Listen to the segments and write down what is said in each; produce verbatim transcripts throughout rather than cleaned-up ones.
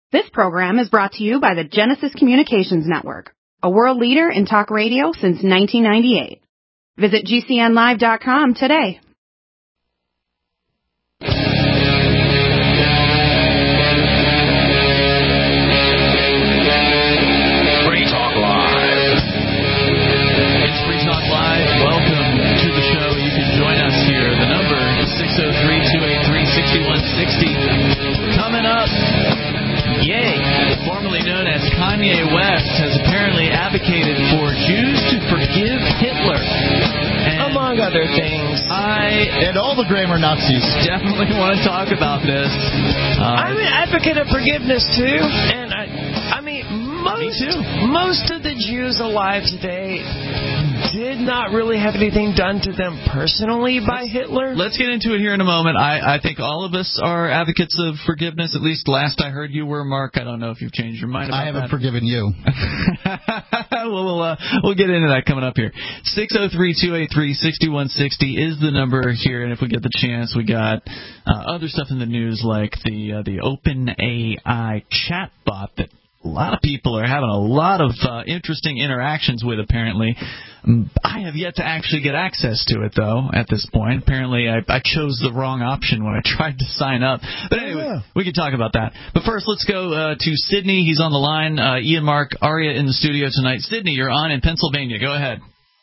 This program is brought to you by the Genesis Communications Network, a world leader in talk radio since nineteen ninety-eight. Visit G C N live dot com today. Free Talk Live. It's Free Talk Live. Welcome to the show. You can join us here. The number is six oh three, two eight three, six one six oh. Coming up, Ye, formerly known as Kanye West, has apparently advocated for Jews to forgive Hitler. And among other things. I and all the grammar Nazis definitely want to talk about this. Uh, I'm an advocate of forgiveness, too. And I, I mean, most, me too. most of the Jews alive today did not really have anything done to them personally by let's, Hitler. Let's get into it here in a moment. I, I think all of us are advocates of forgiveness. At least last I heard you were, Mark. I don't know if you've changed your mind about that. I haven't that. forgiven you. we'll we'll, uh, we'll get into that coming up here. six oh three, two eight three, six one six oh is the number here, and if we get the chance, we got uh, other stuff in the news like the uh, the OpenAI chatbot that a lot of people are having a lot of uh, interesting interactions with, apparently. I have yet to actually get access to it, though, at this point. Apparently, I, I chose the wrong option when I tried to sign up. But anyway, yeah. we can talk about that. But first, let's go uh, to Sydney. He's on the line. Uh, Ian, Mark, Aria in the studio tonight. Sydney, you're on in Pennsylvania. Go ahead.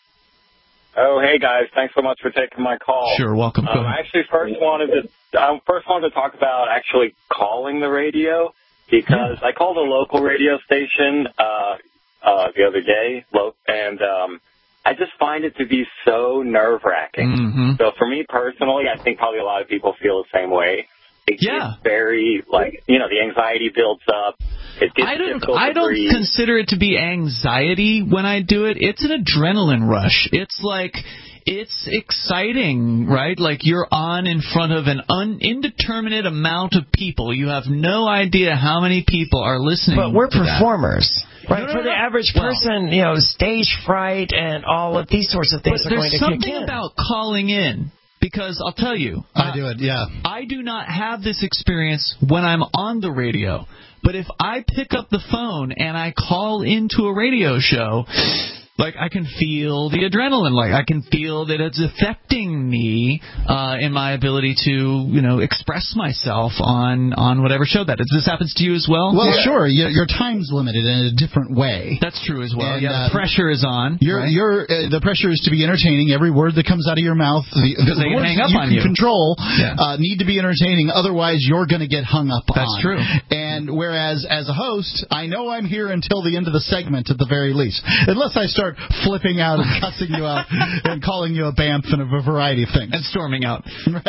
Oh, hey, guys. Thanks so much for taking my call. Sure, welcome. Go um, ahead. I actually first wanted to I first wanted to talk about actually calling the radio. Because I called a local radio station uh, uh, the other day, and um, I just find it to be so nerve-wracking. Mm-hmm. So for me personally, I think probably a lot of people feel the same way. It yeah. gets very, like, you know, the anxiety builds up. It gets I don't, difficult I to don't breathe. consider it to be anxiety when I do it. It's an adrenaline rush. It's like... It's exciting, right? Like you're on in front of an un- indeterminate amount of people. You have no idea how many people are listening. But we're to performers, that. right? No, no, For no, the no. average well, person, you know, stage fright and all of these sorts of things but are going to kick in. There's something about calling in. Because I'll tell you. I uh, do it, yeah. I do not have this experience when I'm on the radio. But if I pick up the phone and I call into a radio show... Like, I can feel the adrenaline. Like, I can feel that it's affecting me uh, in my ability to, you know, express myself on, on whatever show that is. This happens to you as well? Well, yeah. sure. Your, your time's limited in a different way. That's true as well. And, yeah, the uh, pressure is on. You're, right? you're, uh, the pressure is to be entertaining. Every word that comes out of your mouth, the, the they can words hang up you on can you. control yeah. uh, need to be entertaining. Otherwise, you're going to get hung up That's on. That's true. And whereas, as a host, I know I'm here until the end of the segment at the very least. Unless I start flipping out and cussing you out and calling you a B A M F and a variety of things. And storming out.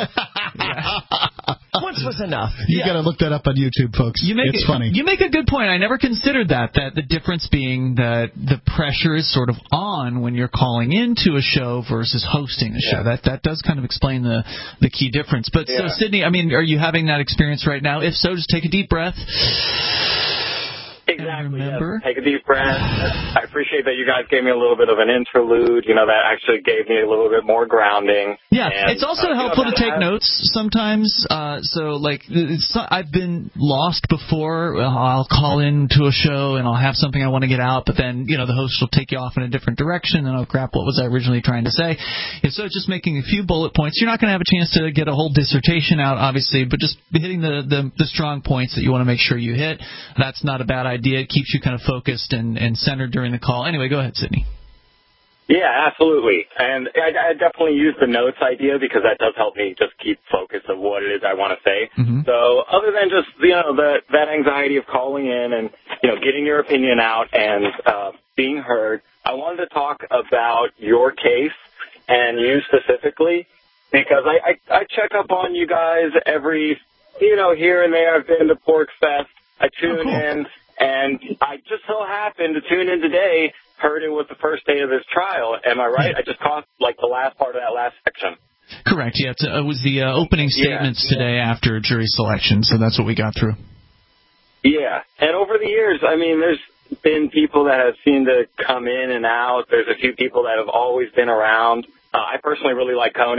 Once was enough. You yeah. got to look that up on YouTube, folks. You make it's it, funny. You make a good point. I never considered that, that the difference being that the pressure is sort of on when you're calling into a show versus hosting a show. Yeah. That that does kind of explain the, the key difference. But yeah. so, Sydney, I mean, are you having that experience right now? If so, just take a deep breath. Exactly. Remember? Yes. Take a deep breath. I appreciate that you guys gave me a little bit of an interlude. You know, that actually gave me a little bit more grounding. Yeah, and, it's also uh, helpful you know, to take have... notes sometimes. Uh, so, like, it's, I've been lost before. I'll call into a show and I'll have something I want to get out, but then, you know, the host will take you off in a different direction, and oh, crap, what was I originally trying to say? And so just making a few bullet points. You're not going to have a chance to get a whole dissertation out, obviously, but just hitting the, the, the strong points that you want to make sure you hit. That's not a bad idea. It keeps you kind of focused and, and centered during the call. Anyway, go ahead, Sydney. Yeah, absolutely. And I, I definitely use the notes idea because that does help me just keep focus of what it is I want to say. Mm-hmm. So other than just, you know, the, that anxiety of calling in and, you know, getting your opinion out and uh, being heard, I wanted to talk about your case and you specifically because I, I, I check up on you guys every, you know, here and there. I've been to Pork Fest. I tune oh, cool. in. And I just so happened to tune in today, heard it was the first day of this trial. Am I right? Yeah. I just caught, like, the last part of that last section. Correct, yeah. It was the uh, opening statements yeah. today after jury selection, so that's what we got through. Yeah, and over the years, I mean, there's been people that have seemed to come in and out. There's a few people that have always been around. Uh, I personally really like Conan.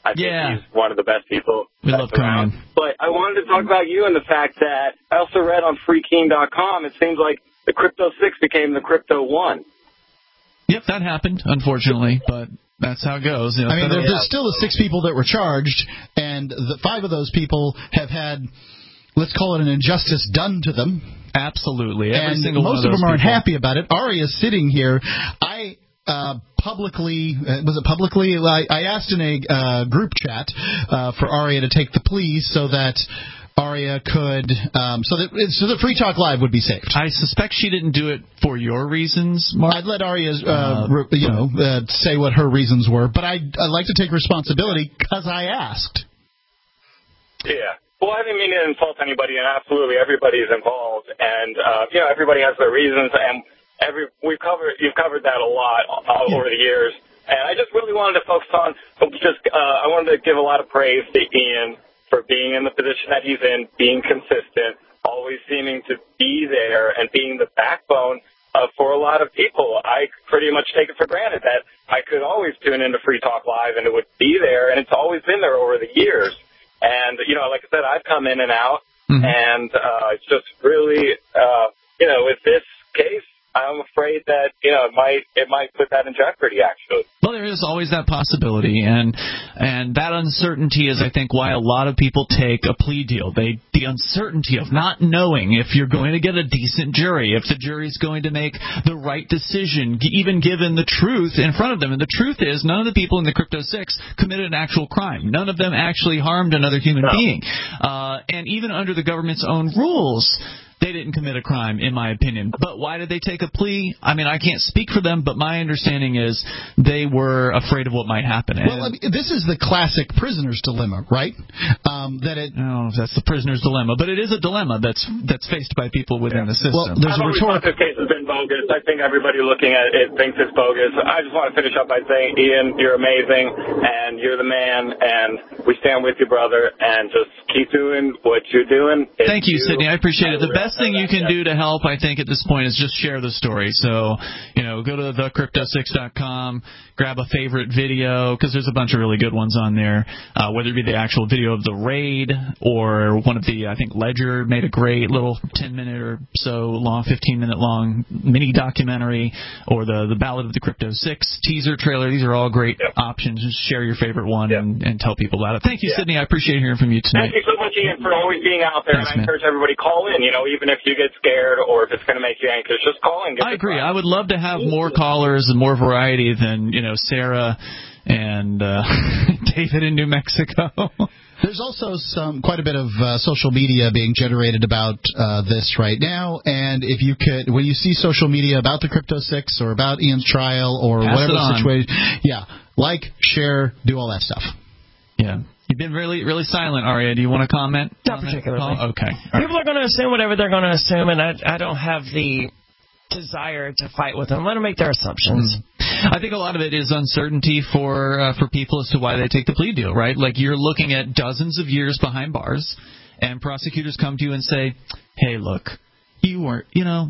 I think Yeah. he's one of the best people We that's love around. Conan. But I wanted to talk about you and the fact that I also read on free king dot com, it seems like the Crypto six became the Crypto one. Yep, that happened, unfortunately, but that's how it goes. You know, I mean, there, federal- there's still the six people that were charged, and the five of those people have had, let's call it an injustice done to them. Absolutely. Every And single most one of of, them those aren't people. happy about it. Ari is sitting here. I uh, publicly, uh, was it publicly? I, I asked in a uh, group chat uh, for Aria to take the plea so that Aria could, um, so that so that Free Talk Live would be saved. I suspect she didn't do it for your reasons, Mark. I'd let Aria, uh, Uh, re, you know, uh, say what her reasons were, but I'd, I'd like to take responsibility because I asked. Yeah. Well, I didn't mean to insult anybody, and absolutely everybody is involved, and uh, you know everybody has their reasons, and every we've covered you've covered that a lot uh, over the years, and I just really wanted to focus on just uh, I wanted to give a lot of praise to Ian for being in the position that he's in, being consistent, always seeming to be there, and being the backbone uh, for a lot of people. I pretty much take it for granted that I could always tune into Free Talk Live, and it would be there, and it's always been there over the years. And, you know, like I said, I've come in and out, mm-hmm. and uh, it's just really, uh, you know, with this case, I'm afraid that, you know, it might it might put that in jeopardy, actually. Well, there is always that possibility, and and that uncertainty is, I think, why a lot of people take a plea deal. They the uncertainty of not knowing if you're going to get a decent jury, if the jury's going to make the right decision, even given the truth in front of them. And the truth is, none of the people in the Crypto six committed an actual crime. None of them actually harmed another human no. being. Uh, and even under the government's own rules, they didn't commit a crime, in my opinion. But why did they take a plea? I mean, I can't speak for them, but my understanding is they were afraid of what might happen. Well, I mean, this is the classic prisoner's dilemma, right? Um, that it. I don't know if that's the prisoner's dilemma, but it is a dilemma that's that's faced by people within yeah. the system. Well, there's I've a always thought rhetorical. this case has been bogus. I think everybody looking at it thinks it's bogus. I just want to finish up by saying, Ian, you're amazing, and you're the man, and we stand with you, brother, and just keep doing what you're doing. It's Thank you, you, Sydney. I appreciate it. The really best thing you can yeah. do to help, I think, at this point is just share the story. So, you know, go to the crypto six dot com, grab a favorite video, because there's a bunch of really good ones on there, uh, whether it be the actual video of the raid or one of the, I think Ledger made a great little ten-minute or so long, fifteen-minute long mini documentary, or the, the Ballad of the Crypto six teaser trailer. These are all great yep. options. Just share your favorite one yep. and, and tell people about it. Thank you, yeah. Sydney. I appreciate hearing from you tonight. Thank you so much, Ian, for always being out there, Thanks, and I encourage everybody to call in, you know, even if you get scared or if it's going to make you anxious, just call in. I agree. I would love to have more callers and more variety than, you know, Sarah and uh, David in New Mexico. There's also some quite a bit of uh, social media being generated about uh, this right now, and if you could, when you see social media about the Crypto six or about Ian's trial or Pass whatever it the on. situation, yeah, like, share, do all that stuff. Yeah. You've been really, really silent, Aria. Do you want to comment? Not particularly. Oh, okay. People are going to assume whatever they're going to assume, and I, I don't have the desire to fight with them. Let them make their assumptions. Mm-hmm. I think a lot of it is uncertainty for uh, for people as to why they take the plea deal, right? Like, you're looking at dozens of years behind bars, and prosecutors come to you and say, hey, look, you weren't, you know,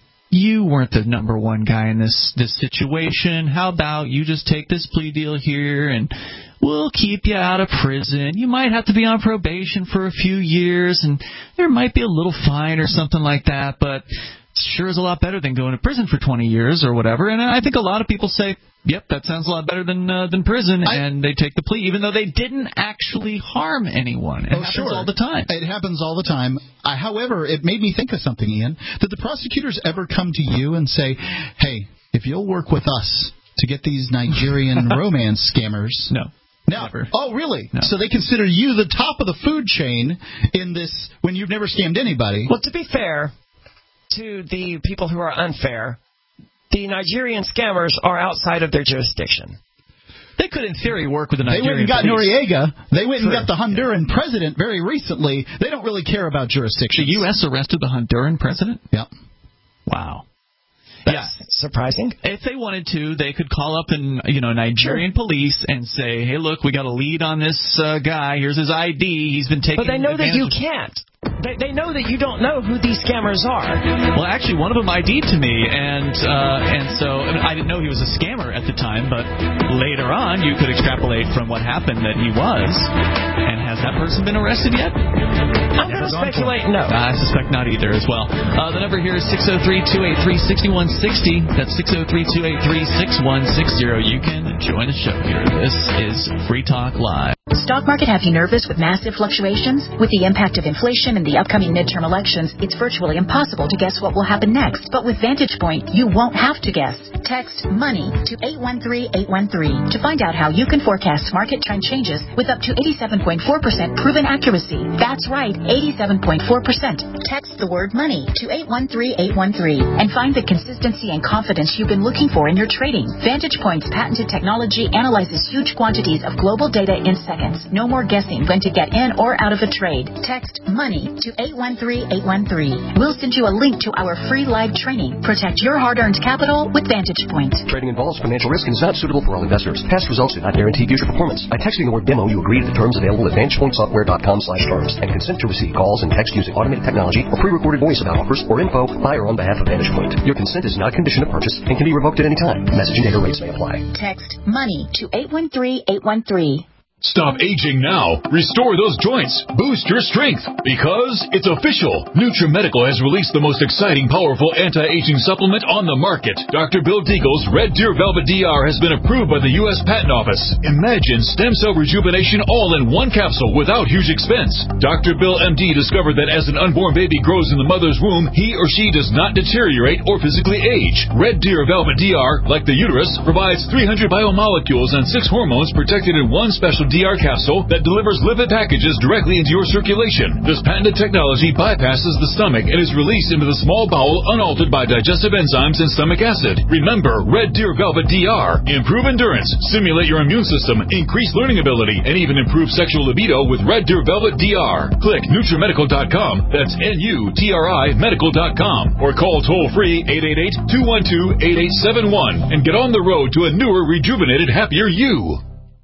you weren't the number one guy in this, this situation. How about you just take this plea deal here, and we'll keep you out of prison. You might have to be on probation for a few years, and there might be a little fine or something like that, but sure is a lot better than going to prison for twenty years or whatever. And I think a lot of people say, yep, that sounds a lot better than uh, than prison, I, and they take the plea, even though they didn't actually harm anyone. It oh, happens sure. all the time. It happens all the time. I, however, it made me think of something, Ian. Did the prosecutors ever come to you and say, hey, if you'll work with us to get these Nigerian romance scammers... No. No. Never. Oh, really? No. So they consider you the top of the food chain in this when you've never scammed anybody. Well, to be fair to the people who are unfair, the Nigerian scammers are outside of their jurisdiction. They could, in theory, work with the Nigerian They went and got police. Noriega. They went True. and got the Honduran president very recently. They don't really care about jurisdiction. The U S arrested the Honduran president? Yep. Wow. That's yeah. surprising. If they wanted to, they could call up and you know Nigerian sure. police and say, "Hey, look, we got a lead on this uh, guy. Here's his I D. He's been taking." But they know that you advantage of-" can't. They, they know that you don't know who these scammers are. Well, actually, one of them I D'd to me, and uh, and so I, mean, I didn't know he was a scammer at the time, but later on you could extrapolate from what happened that he was. And has that person been arrested yet? I'm going to speculate no. I suspect not either as well. Uh, the number here is six oh three, two eight three, six one six oh. That's six oh three, two eight three, six one six oh. You can join the show here. This is Free Talk Live. Stock market have you nervous with massive fluctuations? With the impact of inflation and the upcoming midterm elections, it's virtually impossible to guess what will happen next. But with Vantage Point, you won't have to guess. Text MONEY to eight one three eight one three to find out how you can forecast market trend changes with up to eighty-seven point four percent proven accuracy. That's right, eighty-seven point four percent. Text the word MONEY to eight one three eight one three and find the consistency and confidence you've been looking for in your trading. Vantage Point's patented technology analyzes huge quantities of global data in seconds. No more guessing when to get in or out of a trade. Text MONEY to eight one three eight one three. We'll send you a link to our free live training. Protect your hard-earned capital with Vantage Point. Trading involves financial risk and is not suitable for all investors. Past results do not guarantee future performance. By texting the word demo, you agree to the terms available at vantage point software dot com slash terms and consent to receive calls and text using automated technology or pre-recorded voice about offers or info by or on behalf of Vantage Point. Your consent is not a condition of purchase and can be revoked at any time. Message and data rates may apply. Text MONEY to eight one three eight one three. Stop aging now. Restore those joints. Boost your strength. Because it's official. NutriMedical has released the most exciting, powerful anti-aging supplement on the market. Doctor Bill Deagle's Red Deer Velvet D R has been approved by the U S Patent Office. Imagine stem cell rejuvenation all in one capsule without huge expense. Doctor Bill M D discovered that as an unborn baby grows in the mother's womb, he or she does not deteriorate or physically age. Red Deer Velvet D R, like the uterus, provides three hundred biomolecules and six hormones protected in one special D R capsule that delivers lipid packages directly into your circulation. This patented technology bypasses the stomach and is released into the small bowel unaltered by digestive enzymes and stomach acid. Remember, Red Deer Velvet D R. Improve endurance, stimulate your immune system, increase learning ability, and even improve sexual libido with Red Deer Velvet D R. Click NutriMedical dot com. That's N U T R I medical dot com. Or call toll-free eight eight eight, two one two, eight eight seven one and get on the road to a newer, rejuvenated, happier you.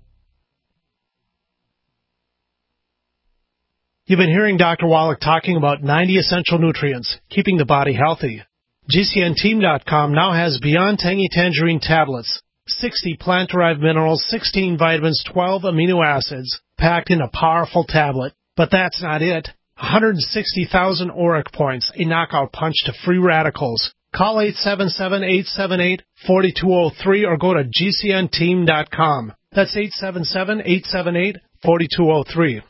You've been hearing Doctor Wallach talking about ninety essential nutrients, keeping the body healthy. G C N team dot com now has Beyond Tangy Tangerine tablets, sixty plant-derived minerals, sixteen vitamins, twelve amino acids, packed in a powerful tablet. But that's not it. one hundred sixty thousand auric points, a knockout punch to free radicals. Call eight seven seven, eight seven eight, four two zero three or go to G C N team dot com. That's eight seven seven, eight seven eight, four two zero three.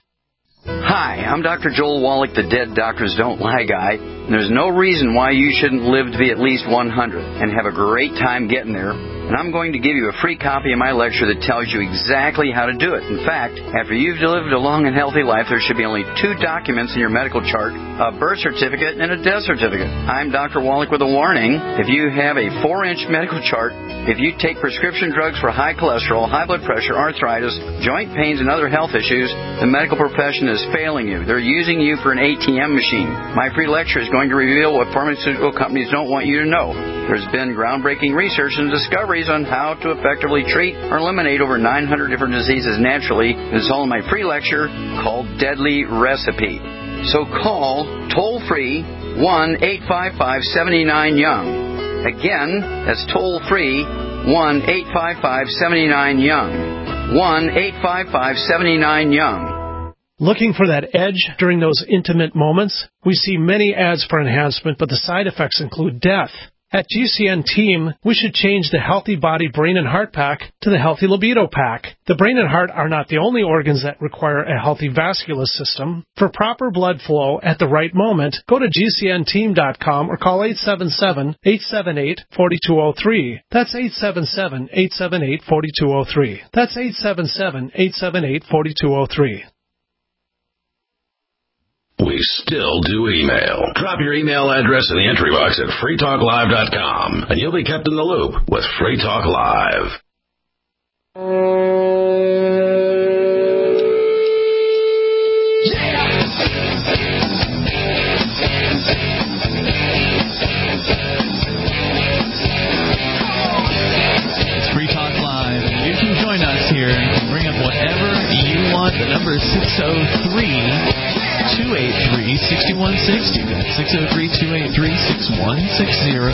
Hi, I'm Doctor Joel Wallach, the Dead Doctors Don't Lie guy. And there's no reason why you shouldn't live to be at least one hundred and have a great time getting there. And I'm going to give you a free copy of my lecture that tells you exactly how to do it. In fact, after you've lived a long and healthy life, there should be only two documents in your medical chart, a birth certificate and a death certificate. I'm Doctor Wallach with a warning. If you have a four-inch medical chart, if you take prescription drugs for high cholesterol, high blood pressure, arthritis, joint pains, and other health issues, the medical profession is failing you. They're using you for an A T M machine. My free lecture is going to reveal what pharmaceutical companies don't want you to know. There's been groundbreaking research and discoveries on how to effectively treat or eliminate over nine hundred different diseases naturally. It's all in my free lecture called Deadly Recipe. So call toll-free one eight five five, seven nine young. Again, that's toll-free one eight five five, seven nine young. one eight five five, seven nine young. Looking for that edge during those intimate moments? We see many ads for enhancement, but the side effects include death. At G C N Team, we should change the Healthy Body, Brain, and Heart Pack to the Healthy Libido Pack. The brain and heart are not the only organs that require a healthy vascular system. For proper blood flow at the right moment, go to G C N team dot com or call eight seven seven, eight seven eight, four two zero three. That's eight seven seven, eight seven eight, four two zero three. That's eight seven seven, eight seven eight, four two zero three. We still do email. Drop your email address in the entry box at free talk live dot com, and you'll be kept in the loop with Free Talk Live. It's Free Talk Live. You can join us here and bring up whatever you want. The number is six oh three, two eight three, six one six oh three, two eight three, six one six zero.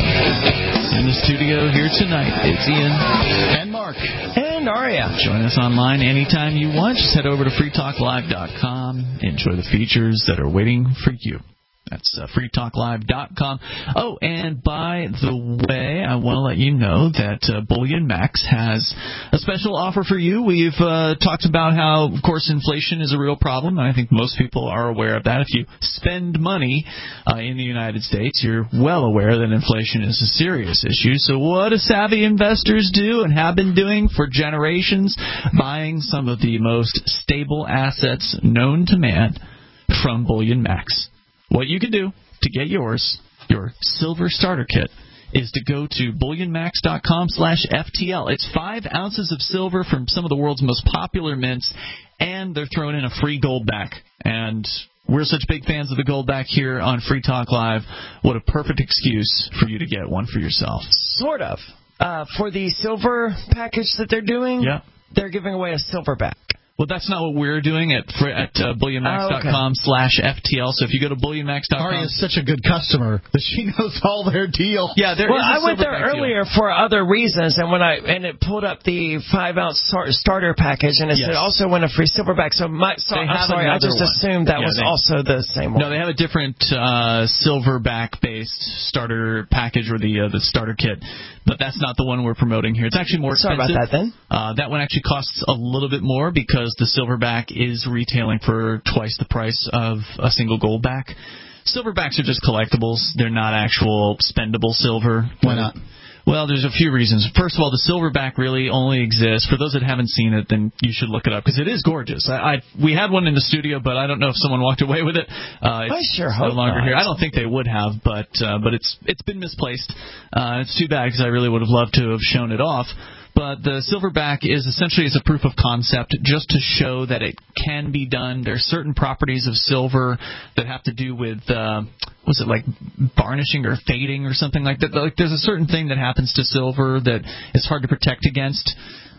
In the studio here tonight, it's Ian and Mark and Aria. Join us online anytime you want. Just head over to free talk live dot com. Enjoy the features that are waiting for you. That's uh, free talk live dot com. Oh, and by the way, I want to let you know that uh, Bullion Max has a special offer for you. We've uh, talked about how, of course, inflation is a real problem, and I think most people are aware of that. If you spend money uh, in the United States, you're well aware that inflation is a serious issue. So what do savvy investors do and have been doing for generations? Buying some of the most stable assets known to man from Bullion Max. What you can do to get yours, your silver starter kit, is to go to bullion max dot com slash F T L. It's five ounces of silver from some of the world's most popular mints, and they're throwing in a free gold back. And we're such big fans of the gold back here on Free Talk Live. What a perfect excuse for you to get one for yourself. Sort of. Uh, for the silver package that they're doing, yeah. they're giving away a silver back. Well, that's not what we're doing at at uh, bullion max dot com slash F T L. So if you go to bullion max dot com... Aria is such a good customer that she knows all their deal. Yeah, there well, is a I went there earlier deal. for other reasons, and when I and it pulled up the five-ounce starter package, and it yes. said also won a free silverback. So my, so, I'm sorry, I just one. assumed that yeah, was they, also the same one. No, they have a different uh, silverback-based starter package, or the uh, the starter kit, but that's not the one we're promoting here. It's actually more expensive. Sorry about that, then. Uh, that one actually costs a little bit more because the silverback is retailing for twice the price of a single gold back. Silverbacks are just collectibles. They're not actual spendable silver. Why not? Well, there's a few reasons. First of all, the silverback really only exists. For those that haven't seen it, then you should look it up because it is gorgeous. I, I we had one in the studio, but I don't know if someone walked away with it. Uh, it's I sure no hope longer not. here. I don't think they would have, but uh, but it's it's been misplaced. Uh, it's too bad because I really would have loved to have shown it off. But the silverback is essentially as a proof of concept just to show that it can be done. There's certain properties of silver that have to do with, uh, was it like varnishing or fading or something like that? Like there's a certain thing that happens to silver that is hard to protect against.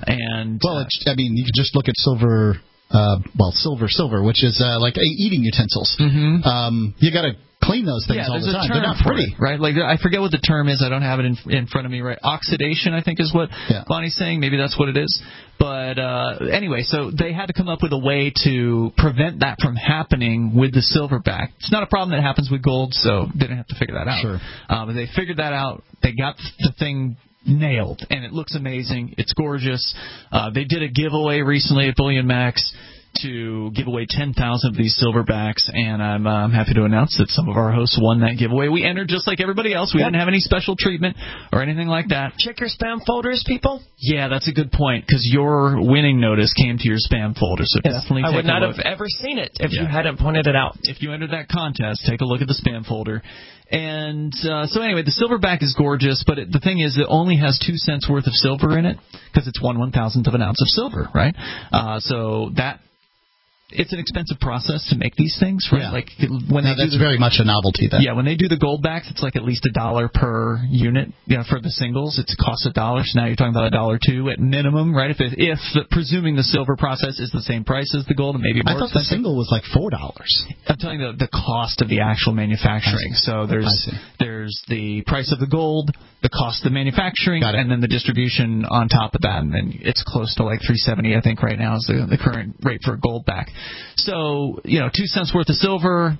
And Well, it's, I mean, you could just look at silver, uh, well, silver, silver, which is uh, like eating utensils. Mm-hmm. Um, you got to clean those things yeah, all the time. They're not pretty, it, right? Like I forget what the term is. I don't have it in, in front of me. Right? Oxidation, I think, is what yeah. Bonnie's saying. Maybe that's what it is. But uh, anyway, so they had to come up with a way to prevent that from happening with the silverback. It's not a problem that happens with gold, so they didn't have to figure that out. Sure. Uh, but they figured that out. They got the thing nailed, and it looks amazing. It's gorgeous. Uh, they did a giveaway recently at Bullion Max to give away ten thousand of these silverbacks, and I'm, uh, I'm happy to announce that some of our hosts won that giveaway. We entered just like everybody else. We yep. didn't have any special treatment or anything like that. Check your spam folders, people. Yeah, that's a good point, because your winning notice came to your spam folder, so yes. definitely take I would a not look. have ever seen it if yeah. you hadn't pointed it out. If you entered that contest, take a look at the spam folder. And uh, so anyway, the silverback is gorgeous, but it, the thing is it only has two cents worth of silver in it, because it's one one-thousandth of an ounce of silver, right? Uh, so that... It's an expensive process to make these things, right? Yeah. Like when no, they that's do the, very much a novelty. Then. Yeah, when they do the gold backs, it's like at least a dollar per unit. You know, for the singles, it costs a dollar. So now you're talking about a dollar two at minimum, right? If it, if the, presuming the silver process is the same price as the gold, and maybe more. I thought expensive. the single was like four dollars. I'm telling you the, the cost of the actual manufacturing. So there's there's the price of the gold, the cost of the manufacturing, and then the distribution on top of that, and then it's close to like three seventy, I think, right now is the, the current rate for a gold back. So, you know, two cents worth of silver,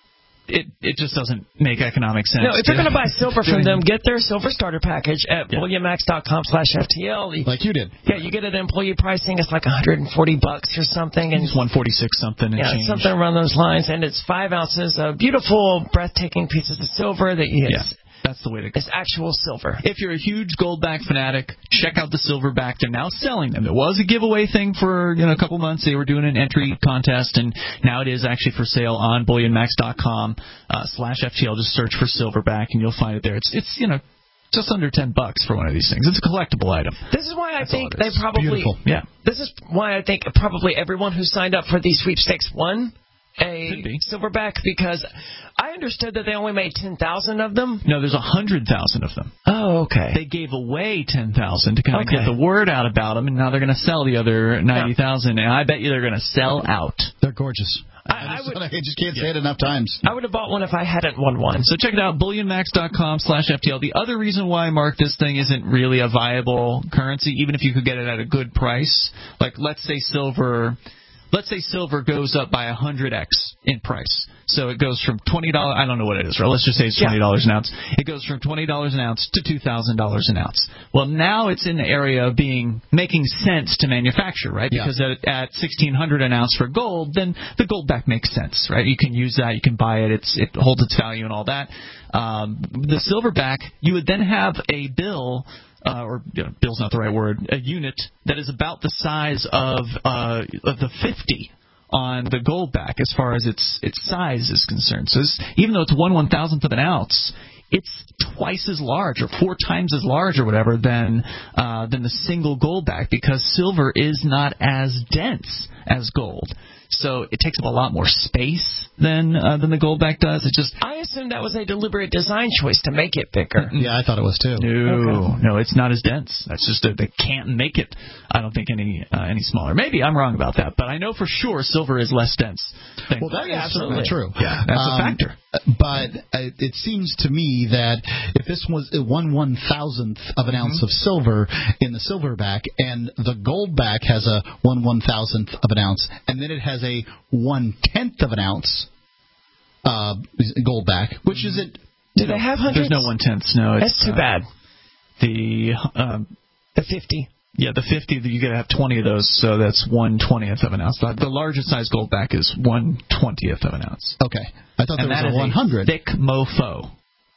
it it just doesn't make economic sense. No, if you're going to buy silver from them, get their silver starter package at yeah. bullion max dot com slash F T L. Like you did. Yeah, you get it at employee pricing. It's like one hundred forty bucks or something. And it's one forty-six something. Yeah, change. something around those lines. And it's five ounces of beautiful, breathtaking pieces of silver that you yeah. That's the way to go. It's actual silver. If you're a huge goldback fanatic, check out the silverback. They're now selling them. It was a giveaway thing for you know a couple months. They were doing an entry contest, and now it is actually for sale on bullion max dot com uh, slash F T L. Just search for silverback, and you'll find it there. It's it's you know just under ten bucks for one of these things. It's a collectible item. This is why I That's think they probably beautiful. Yeah. This is why I think probably everyone who signed up for these sweepstakes won a silverback, because I understood that they only made ten thousand of them. No, there's one hundred thousand of them. Oh, okay. They gave away ten thousand to kind of okay. get the word out about them, and now they're going to sell the other ninety thousand, yeah. and I bet you they're going to sell out. They're gorgeous. I, I, would, I just can't yeah. say it enough times. I would have bought one if I hadn't won one. So check it out, bullion max dot com slash F T L. The other reason why, Mark, this thing isn't really a viable currency, even if you could get it at a good price, like let's say silver, let's say silver goes up by one hundred x in price. So it goes from twenty dollars, I don't know what it is, right? Let's just say it's twenty dollars yeah. an ounce. It goes from twenty dollars an ounce to two thousand dollars an ounce. Well, now it's in the area of being making sense to manufacture, right? Yeah. Because at, at sixteen hundred an ounce for gold, then the gold back makes sense, right? You can use that, you can buy it, it's, it holds its value and all that. Um, the silverback, you would then have a bill, uh, or you know, bill's not the right word, a unit that is about the size of, uh, of the fifty on the gold back as far as its its size is concerned. So this, even though it's one one thousandth of an ounce, it's twice as large or four times as large or whatever than uh, than the single gold back, because silver is not as dense as gold. So it takes up a lot more space than uh, than the gold back does. It just I assume that was a deliberate design choice to make it bigger. Yeah, I thought it was too. No, okay. no, it's not as dense. That's just a, they can't make it. I don't think any uh, any smaller. Maybe I'm wrong about that, but I know for sure silver is less dense. Than well, that is absolutely true. Yeah, that's um, a factor. But uh, it seems to me that if this was one one thousandth of an ounce mm-hmm. of silver in the silverback, and the gold back has a one one thousandth of an ounce, and then it has a one tenth of an ounce uh, gold back, which is it? Do they have hundreds? There's no one tenths. No, it's, that's too uh, bad. The um, the fifty. Yeah, the fifty. You got to have twenty of those, so that's one twentieth of an ounce. The, the largest size gold back is one twentieth of an ounce. Okay, I thought and there was a one hundred. Thick mofo.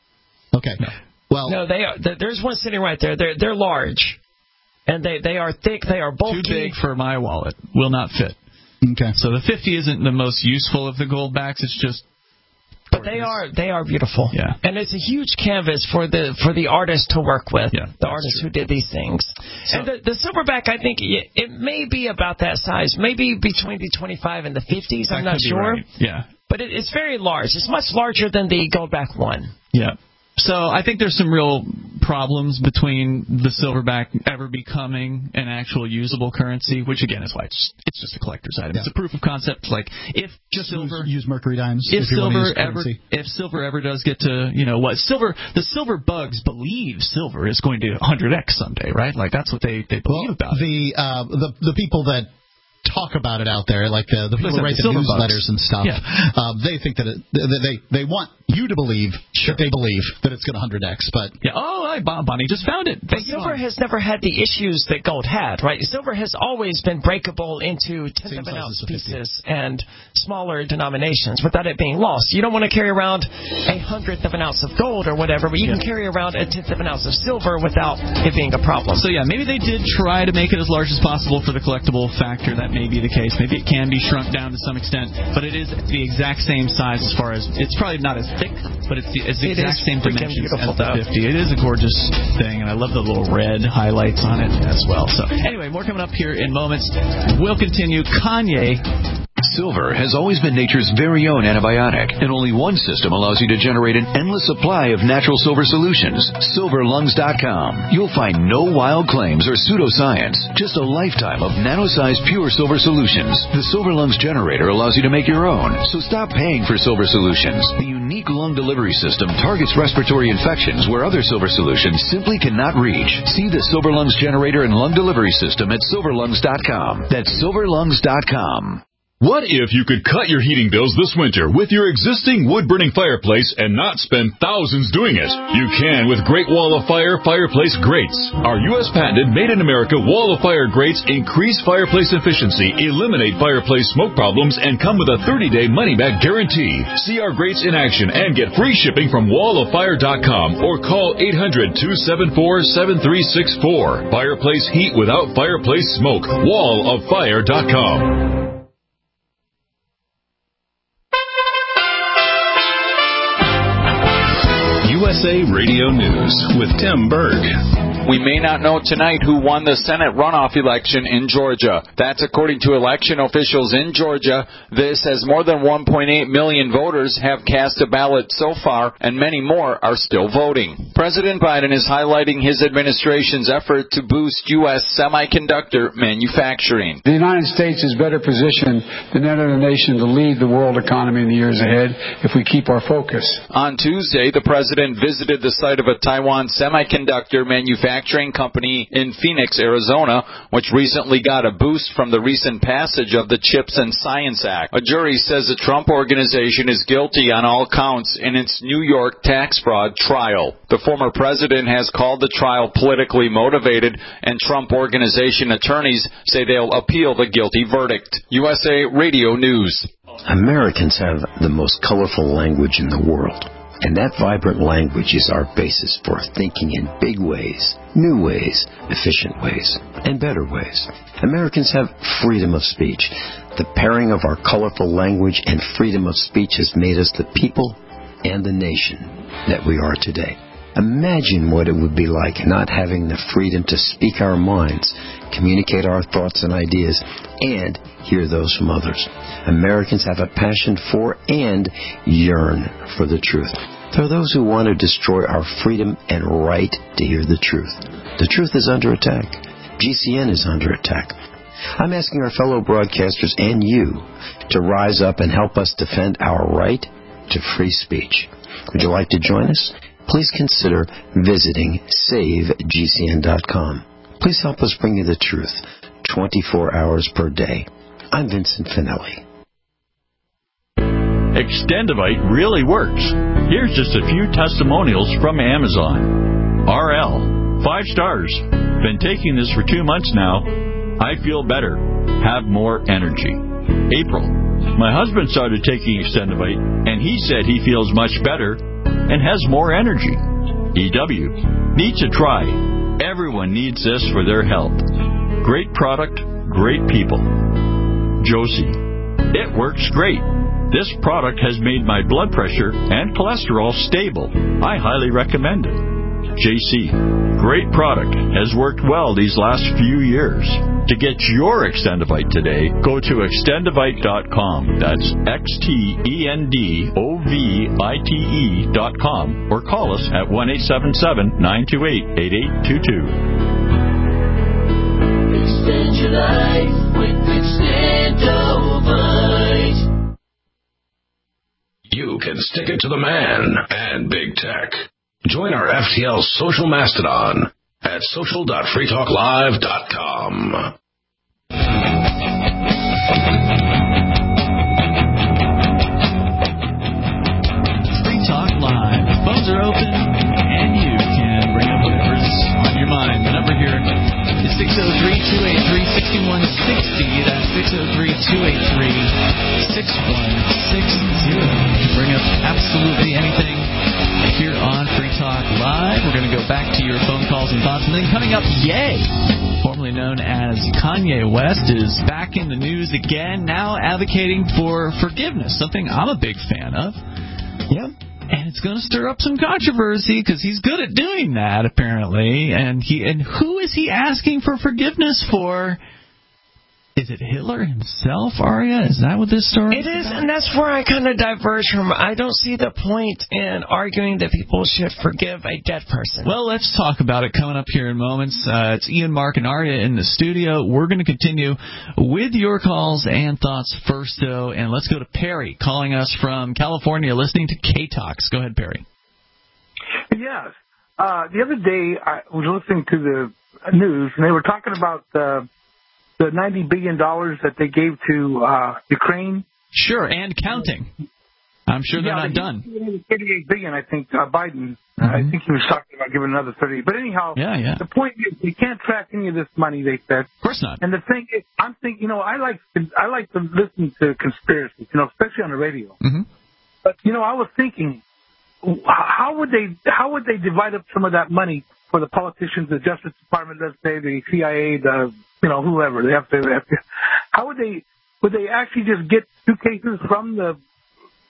Okay. No. Well, no, they are. There's one sitting right there. They're they're large, and they they are thick. They are bulky. Too big for my wallet. Will not fit. Okay. So the fifty isn't the most useful of the gold backs. It's just. But they are they are beautiful. Yeah. And it's a huge canvas for the for the artist to work with. Yeah, the artist true. who did these things. So, and the, the silverback, I think it, it may be about that size, maybe between the twenty-five and the fifties. I'm not sure. Right. Yeah. But it, it's very large. It's much larger than the goldback one. Yeah. So I think there's some real problems between the silverback ever becoming an actual usable currency, which again is why it's, it's just a collector's item. Yeah. It's a proof of concept. Like if just silver use, use mercury dimes. If, if silver ever if silver ever does get to you know what silver the silver bugs believe silver is going to one hundred x someday, right? Like that's what they they believe well, about the it. Uh, the the people that talk about it out there, like the, the people who write the, the newsletters and stuff. Yeah. Um, they think that it, they they want you to believe sure. that they believe that it's going to one hundred x. But yeah, oh, I, Bonnie just found it. But silver has never had the issues that gold had, right? Silver has always been breakable into tenth of an ounce pieces and smaller denominations without it being lost. You don't want to carry around a hundredth of an ounce of gold or whatever, but you yeah. can carry around a tenth of an ounce of silver without it being a problem. So yeah, maybe they did try to make it as large as possible for the collectible factor. That may be the case. Maybe it can be shrunk down to some extent, but it is the exact same size as far as it's probably not as thick, but it's the, it's the it exact same dimensions as the though. fifty. It is a gorgeous thing, and I love the little red highlights on it as well. So anyway, more coming up here in moments. We'll continue. Kanye. Silver has always been nature's very own antibiotic, and only one system allows you to generate an endless supply of natural silver solutions. silver lungs dot com. You'll find no wild claims or pseudoscience, just a lifetime of nano-sized pure silver solutions. The Silver Lungs generator allows you to make your own, so stop paying for silver solutions. The unique lung delivery system targets respiratory infections where other silver solutions simply cannot reach. See the Silver Lungs generator and lung delivery system at silver lungs dot com. That's silver lungs dot com. What if you could cut your heating bills this winter with your existing wood-burning fireplace and not spend thousands doing it? You can with Great Wall of Fire fireplace grates. Our U S patented made-in-America Wall of Fire grates increase fireplace efficiency, eliminate fireplace smoke problems, and come with a thirty-day money-back guarantee. See our grates in action and get free shipping from wall of fire dot com or call eight hundred, two seven four, seven three six four. Fireplace heat without fireplace smoke. wall of fire dot com. U S A Radio News with Tim Berg. We may not know tonight who won the Senate runoff election in Georgia. That's according to election officials in Georgia. This as more than one point eight million voters have cast a ballot so far, and many more are still voting. President Biden is highlighting his administration's effort to boost U S semiconductor manufacturing. The United States is better positioned than any other nation to lead the world economy in the years ahead if we keep our focus. On Tuesday, the president visited the site of a Taiwan semiconductor manufacturing company in Phoenix, Arizona, which recently got a boost from the recent passage of the CHIPS and Science Act. A jury says the Trump organization is guilty on all counts in its New York tax fraud trial. The former president has called the trial politically motivated, and Trump organization attorneys say they'll appeal the guilty verdict. U S A Radio News. Americans have the most colorful language in the world, and that vibrant language is our basis for thinking in big ways, new ways, efficient ways, and better ways. Americans have freedom of speech. The pairing of our colorful language and freedom of speech has made us the people and the nation that we are today. Imagine what it would be like not having the freedom to speak our minds, communicate our thoughts and ideas, and hear those from others. Americans have a passion for and yearn for the truth. There are those who want to destroy our freedom and right to hear the truth. The truth is under attack. G C N is under attack. I'm asking our fellow broadcasters and you to rise up and help us defend our right to free speech. Would you like to join us? Please consider visiting save G C N dot com. Please help us bring you the truth twenty-four hours per day. I'm Vincent Finelli. Extendivite really works. Here's just a few testimonials from Amazon. R L, five stars. Been taking this for two months now. I feel better. Have more energy. April, my husband started taking Extendivite, and he said he feels much better and has more energy. E W, need to try. Everyone needs this for their health. Great product, great people. Josie, it works great. This product has made my blood pressure and cholesterol stable. I highly recommend it. J C, great product. Has worked well these last few years. To get your Extendivite today, go to extendivite dot com. That's X T E N D O V I T E dot com. Or call us at one eight seven seven, nine two eight, eight eight two two. Extend your life with Extendivite. You can stick it to the man and big tech. Join our F T L social mastodon at social dot free talk live dot com. Free Talk Live. The phones are open, and you can bring up whatever's on your mind. The number here is six oh three, two eight three, six one six oh. That's six oh three, two eight three, six one six oh. You can bring up absolutely anything here on Free Talk Live. We're going to go back to your phone calls and thoughts. And then coming up, Ye, formerly known as Kanye West, is back in the news again, now advocating for forgiveness, something I'm a big fan of. Yep. And it's going to stir up some controversy because he's good at doing that, apparently. And he and who is he asking for forgiveness for? Is it Hitler himself, Aria? Is that what this story is? It is, about? And that's where I kind of diverge from. I don't see the point in arguing that people should forgive a dead person. Well, let's talk about it coming up here in moments. Uh, it's Ian, Mark, and Aria in the studio. We're going to continue with your calls and thoughts first, though. And let's go to Perry, calling us from California, listening to K-Talks. Go ahead, Perry. Yes. Uh, the other day, I was listening to the news, and they were talking about uh, the ninety billion dollars that they gave to uh, Ukraine. Sure, and counting. I'm sure they're yeah, not done. thirty-eight billion dollars, I think, uh, Biden. Mm-hmm. I think he was talking about giving another thirty. But anyhow, yeah, yeah. the point is, we can't track any of this money, they said. Of course not. And the thing is, I'm thinking, you know, I like I like to listen to conspiracies, you know, especially on the radio. Mm-hmm. But you know, I was thinking, how would they how would they divide up some of that money for the politicians, the Justice Department, let's say, the C I A, the you know, whoever they have to, they have to. How would they would they actually just get suitcases from the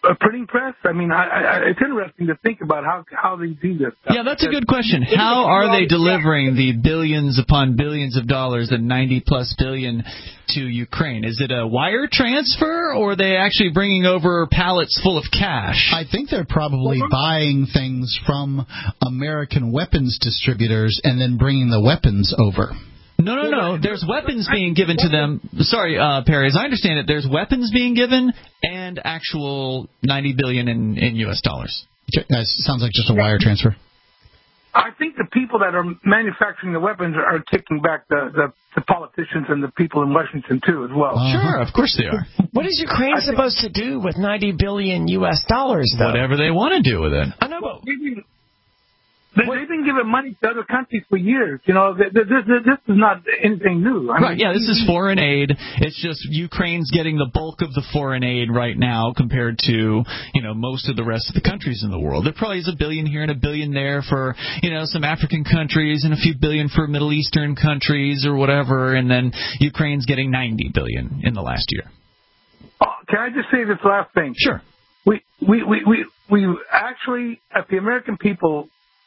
a printing press? I mean, I, I, it's interesting to think about how how they do this stuff. Yeah, that's a good question. How are they delivering the billions upon billions of dollars, the ninety plus billion, to Ukraine? Is it a wire transfer, or are they actually bringing over pallets full of cash? I think they're probably buying things from American weapons distributors and then bringing the weapons over. No, no, no. There's weapons being given to them. Sorry, uh, Perry, as I understand it, there's weapons being given and actual ninety billion dollars in, in U S dollars. Okay, that sounds like just a wire transfer. I think the people that are manufacturing the weapons are kicking back the, the, the politicians and the people in Washington, too, as well. Uh-huh. Sure, of course they are. What is Ukraine supposed to do with ninety billion U S dollars, though? Whatever they want to do with it. I know, but... They, they've been giving money to other countries for years. You know, this, this, this is not anything new. I right, mean, yeah, this is foreign aid. It's just Ukraine's getting the bulk of the foreign aid right now compared to, you know, most of the rest of the countries in the world. There probably is a billion here and a billion there for, you know, some African countries and a few billion for Middle Eastern countries or whatever, and then Ukraine's getting ninety billion in the last year. Oh, can I just say this last thing? Sure. We, we, we, we, we actually, at the American people,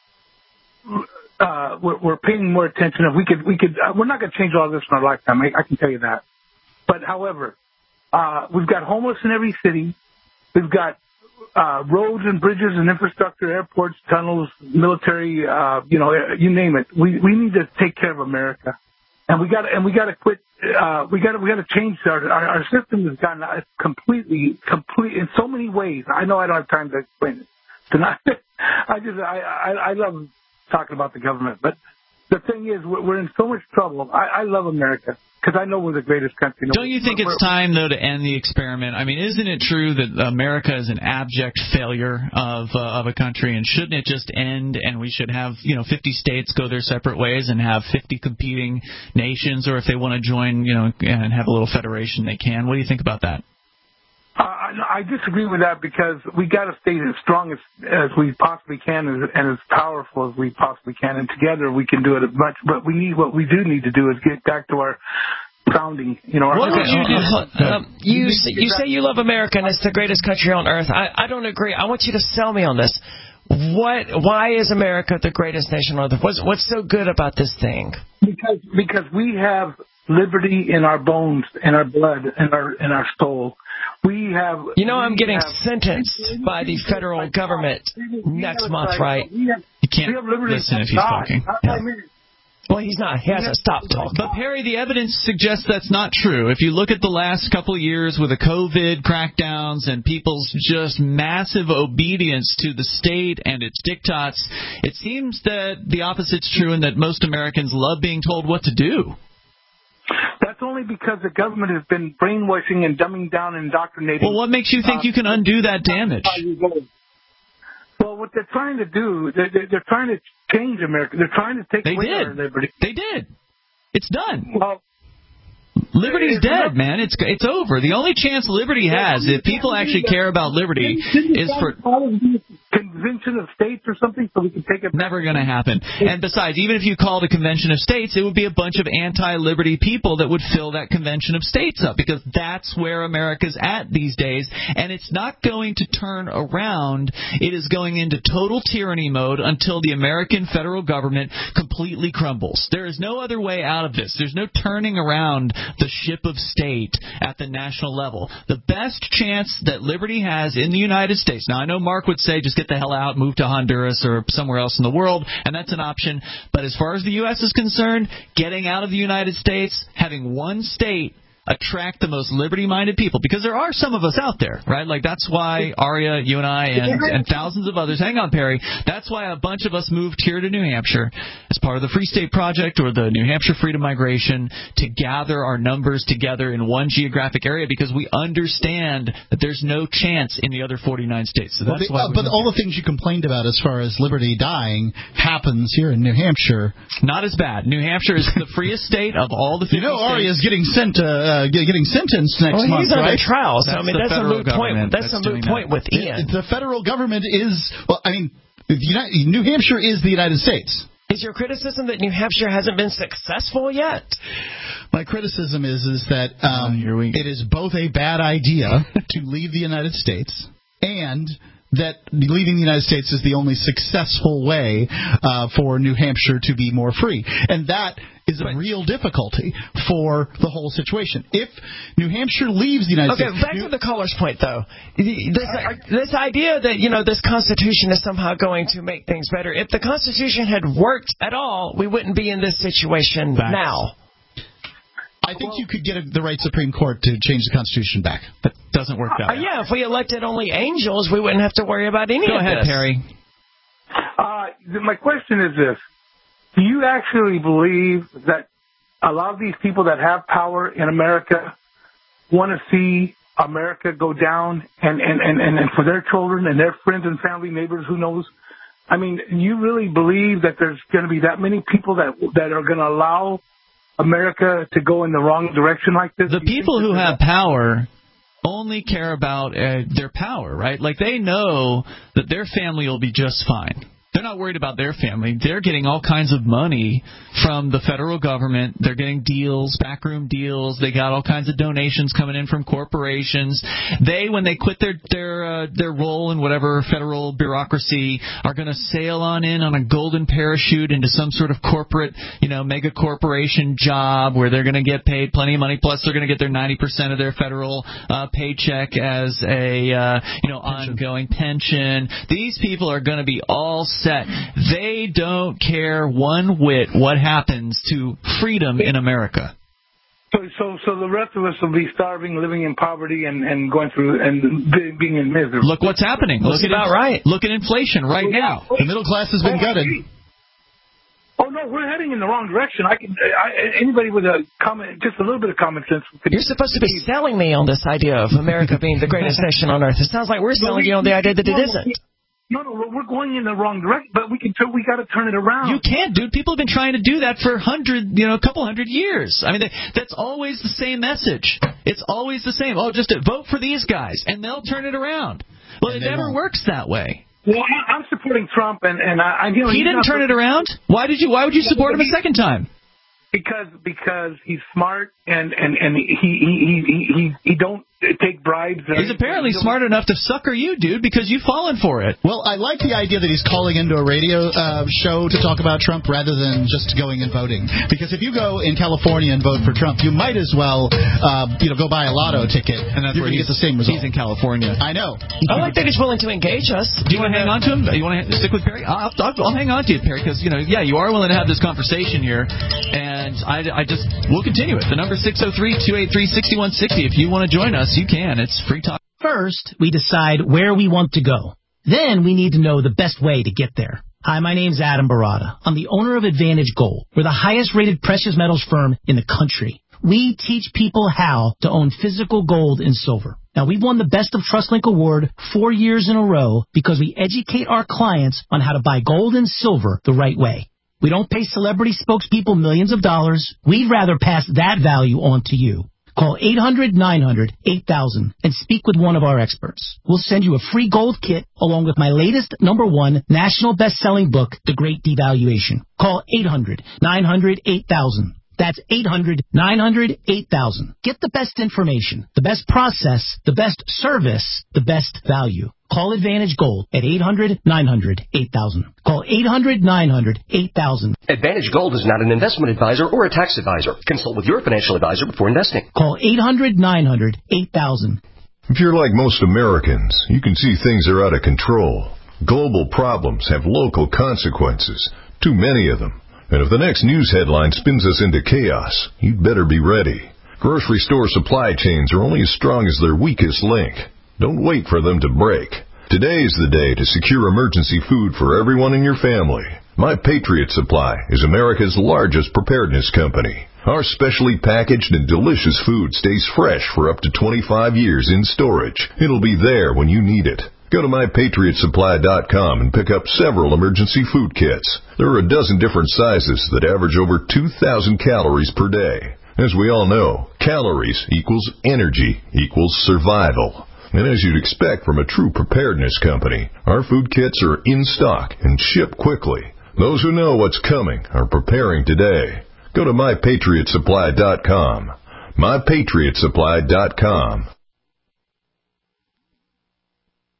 Uh, we're, we're paying more attention. If we could, we could. Uh, we're not going to change all this in our lifetime. I, I can tell you that. But however, uh, we've got homeless in every city. We've got uh, roads and bridges and infrastructure, airports, tunnels, military. Uh, you know, you name it. We we need to take care of America, and we got and we got to quit. Uh, we got to we got to change our, our our system has gotten completely complete in so many ways. I know I don't have time to explain it tonight. I just I I, I love talking about the government, but the thing is, we're in so much trouble. I, I love America because I know we're the greatest country. Don't you think it's time, though, to end the experiment? I mean, isn't it true that America is an abject failure of uh, of a country, and shouldn't it just end? And we should have, you know, fifty states go their separate ways and have fifty competing nations, or if they want to join, you know, and have a little federation, they can. What do you think about that? Uh, I disagree with that because we got to stay as strong as, as we possibly can and, and as powerful as we possibly can, and together we can do it as much. But we need what we do need to do is get back to our founding. You know, our what would you do? Um, you say, you say you love America and it's the greatest country on earth. I, I don't agree. I want you to sell me on this. What? Why is America the greatest nation on earth? What's what's so good about this thing? Because because we have liberty in our bones, in our blood, in our in our soul. We have. You know, I'm getting sentenced by the federal government next month, right? You can't listen if he's talking. Yeah. Well, he's not. He hasn't stopped talking. But, Perry, the evidence suggests that's not true. If you look at the last couple of years with the COVID crackdowns and people's just massive obedience to the state and its diktats, it seems that the opposite's true and that most Americans love being told what to do. That's only because the government has been brainwashing and dumbing down and indoctrinating. Well, what makes you think uh, you can undo that damage? Well, what they're trying to do, they're, they're trying to change America. They're trying to take they away did. our liberty. They did. It's done. Well, Liberty's dead, man. It's it's over. The only chance liberty has, if people actually care about liberty, is for convention of states or something, so we can take it. Never going to happen. And besides, even if you called a convention of states, it would be a bunch of anti-liberty people that would fill that convention of states up, because that's where America's at these days. And it's not going to turn around. It is going into total tyranny mode until the American federal government completely crumbles. There is no other way out of this. There's no turning around the ship of state at the national level. The best chance that liberty has in the United States, now I know Mark would say just get the hell out, move to Honduras or somewhere else in the world, and that's an option. But as far as the U S is concerned, getting out of the United States, having one state attract the most liberty-minded people, because there are some of us out there, right? Like, that's why Aria, you and I, and, and thousands of others, hang on, Perry, that's why a bunch of us moved here to New Hampshire as part of the Free State Project or the New Hampshire Freedom Migration to gather our numbers together in one geographic area, because we understand that there's no chance in the other forty-nine states. So that's well, the, why uh, but all the things you complained about as far as liberty dying happens here in New Hampshire. Not as bad. New Hampshire is the freest state of all the fifty You know, Aria states. is getting sent to... Uh, getting sentenced next well, month, he's right? under trial, so that's I mean that's a moot point. That's, that's a moot point with Ian. It, the federal government is well. I mean, the United, New Hampshire is the United States. Is your criticism that New Hampshire hasn't been successful yet? My criticism is is that um, oh, it is both a bad idea to leave the United States, and that leaving the United States is the only successful way uh, for New Hampshire to be more free. And that is a real difficulty for the whole situation. If New Hampshire leaves the United okay, States... Okay, back New- to the caller's point, though. This, this idea that, you know, this Constitution is somehow going to make things better. If the Constitution had worked at all, we wouldn't be in this situation Facts. now. I think well, you could get a, the right Supreme Court to change the Constitution back. That doesn't work that uh, way. Yeah, if we elected only angels, we wouldn't have to worry about any Go of ahead, this. Go ahead, Perry. Uh, my question is this. Do you actually believe that a lot of these people that have power in America want to see America go down and, and, and, and for their children and their friends and family, neighbors, who knows? I mean, you really believe that there's going to be that many people that that are going to allow America to go in the wrong direction like this? The people who have power only care about uh, their power, right? Like, they know that their family will be just fine. They're not worried about their family. They're getting all kinds of money from the federal government. They're getting deals, backroom deals. They got all kinds of donations coming in from corporations. They, when they quit their their uh, their role in whatever federal bureaucracy, are going to sail on in on a golden parachute into some sort of corporate, you know, mega corporation job where they're going to get paid plenty of money. Plus, they're going to get their ninety percent of their federal uh, paycheck as a uh, you know ongoing pension. These people are going to be all set. They don't care one whit what happens to freedom in America. So, so, so the rest of us will be starving, living in poverty, and, and going through and being in misery. Look what's happening. Look at about right. Look at inflation right now. The middle class has been gutted. Oh no, we're heading in the wrong direction. I can. I, anybody with a common, just a little bit of common sense. Could You're supposed to be selling me on this idea of America being the greatest nation on earth. It sounds like we're selling you on the idea that it isn't. No, no, we're going in the wrong direction, but we can. We got to turn it around. You can't, dude. People have been trying to do that for hundred, you know, a couple hundred years. I mean, they, that's always the same message. It's always the same. Oh, just vote for these guys, and they'll turn it around. Well, and it never won't. works that way. Well, I'm supporting Trump, and and I. You know, he didn't turn it around. Why did you? Why would you support him a second time? Because because he's smart and and and he he he he, he don't take bribes. He's apparently smart enough to sucker you, dude, because you've fallen for it. Well, I like the idea that he's calling into a radio uh, show to talk about Trump rather than just going and voting. Because if you go in California and vote for Trump, you might as well, uh, you know, go buy a lotto ticket, and that's where you get the same result. He's in California. I know. I like that he's willing to engage us. Do you want to hang on to him? You want to stick with Perry? I'll, I'll, I'll hang on to you, Perry, because you know, yeah, you are willing to have this conversation here, and I, I just we'll continue it. The number six zero three, two eight three, six one six zero. If you want to join us, you can. It's free talk. First, we decide where we want to go. Then we need to know the best way to get there. Hi, my name's Adam Barada. I'm the owner of Advantage Gold. We're the highest rated precious metals firm in the country. We teach people how to own physical gold and silver. Now, we've won the Best of TrustLink Award four years in a row because we educate our clients on how to buy gold and silver the right way. We don't pay celebrity spokespeople millions of dollars. We'd rather pass that value on to you. Call eight hundred, nine hundred, eight thousand and speak with one of our experts. We'll send you a free gold kit along with my latest number one national best-selling book, The Great Devaluation. Call eight hundred, nine hundred, eight thousand. That's eight hundred, nine hundred, eight thousand. Get the best information, the best process, the best service, the best value. Call Advantage Gold at eight hundred, nine hundred, eight thousand. Call eight hundred, nine hundred, eight thousand. Advantage Gold is not an investment advisor or a tax advisor. Consult with your financial advisor before investing. Call eight hundred, nine hundred, eight thousand. If you're like most Americans, you can see things are out of control. Global problems have local consequences, too many of them. And if the next news headline spins us into chaos, you'd better be ready. Grocery store supply chains are only as strong as their weakest link. Don't wait for them to break. Today is the day to secure emergency food for everyone in your family. My Patriot Supply is America's largest preparedness company. Our specially packaged and delicious food stays fresh for up to twenty-five years in storage. It'll be there when you need it. Go to my patriot supply dot com and pick up several emergency food kits. There are a dozen different sizes that average over two thousand calories per day. As we all know, calories equals energy equals survival. And as you'd expect from a true preparedness company, our food kits are in stock and ship quickly. Those who know what's coming are preparing today. Go to my patriot supply dot com. my patriot supply dot com.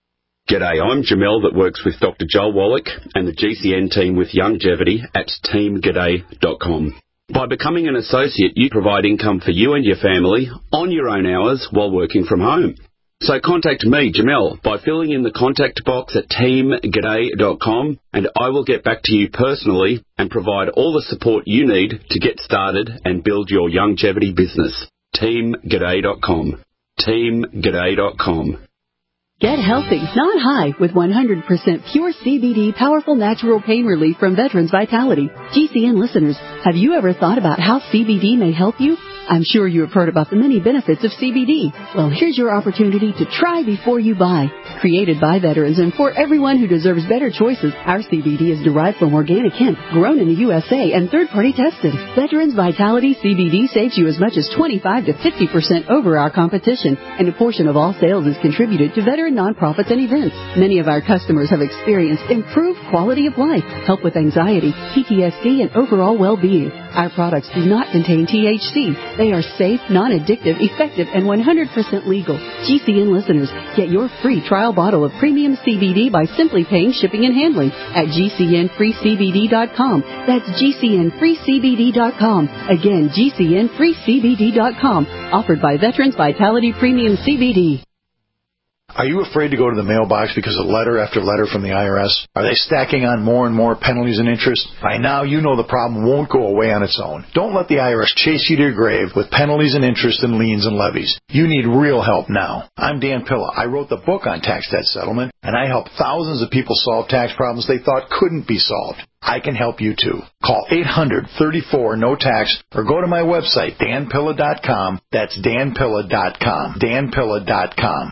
G'day, I'm Jamel that works with Doctor Joel Wallach and the G C N team with Longevity at team g'day dot com. By becoming an associate, you provide income for you and your family on your own hours while working from home. So contact me, Jamel, by filling in the contact box at team g'day dot com, and I will get back to you personally and provide all the support you need to get started and build your longevity business. team g'day dot com. team g'day dot com. Get healthy, not high, with one hundred percent pure C B D powerful natural pain relief from Veterans Vitality. G C N listeners, have you ever thought about how C B D may help you? I'm sure you have heard about the many benefits of C B D. Well, here's your opportunity to try before you buy. Created by veterans and for everyone who deserves better choices, our C B D is derived from organic hemp, grown in the U S A, and third-party tested. Veterans Vitality C B D saves you as much as twenty-five to fifty percent over our competition, and a portion of all sales is contributed to veteran nonprofits and events. Many of our customers have experienced improved quality of life, help with anxiety, P T S D, and overall well-being. Our products do not contain T H C. They are safe, non-addictive, effective, and one hundred percent legal. G C N listeners, get your free trial bottle of premium C B D by simply paying shipping and handling at G C N free C B D dot com. That's G C N free C B D dot com. Again, G C N free C B D dot com. Offered by Veterans Vitality Premium C B D. Are you afraid to go to the mailbox because of letter after letter from the I R S? Are they stacking on more and more penalties and interest? By now, you know the problem won't go away on its own. Don't let the I R S chase you to your grave with penalties and interest and liens and levies. You need real help now. I'm Dan Pilla. I wrote the book on tax debt settlement, and I help thousands of people solve tax problems they thought couldn't be solved. I can help you too. Call eight hundred, thirty-four, no tax or go to my website, dan pilla dot com. That's dan pilla dot com. dan pilla dot com.